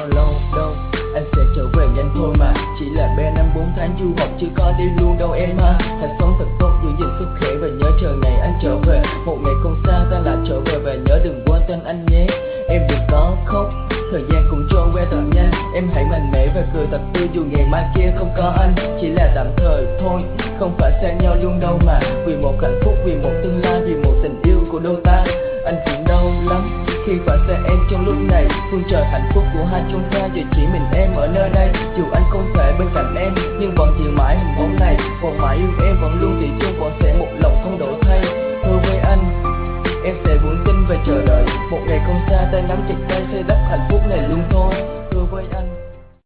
bao lâu đâu, anh sẽ trở về nhanh thôi mà. Chỉ là 3 năm 4 tháng du học chưa có đi luôn đâu em ha. Hãy sống thật tốt, giữ gìn sức khỏe và nhớ chờ ngày anh trở về. Một ngày không xa ta lại trở về và nhớ đừng quên tên anh nhé. Em đừng có khóc, thời gian cũng trôi qua thật nhanh. Em hãy mạnh mẽ và cười thật tươi dù ngày mai kia không có anh. Chỉ là tạm thời thôi, không phải xa nhau luôn đâu mà. Vì một hạnh phúc, vì một tương lai, vì một tình yêu của đôi ta. Anh cũng đau lắm khi phải xa em trong lúc này. Phương trời hạnh phúc của hai chúng ta giờ chỉ mình em ở nơi đây. Dù anh không thể bên cạnh em nhưng vẫn giữ mãi hình bóng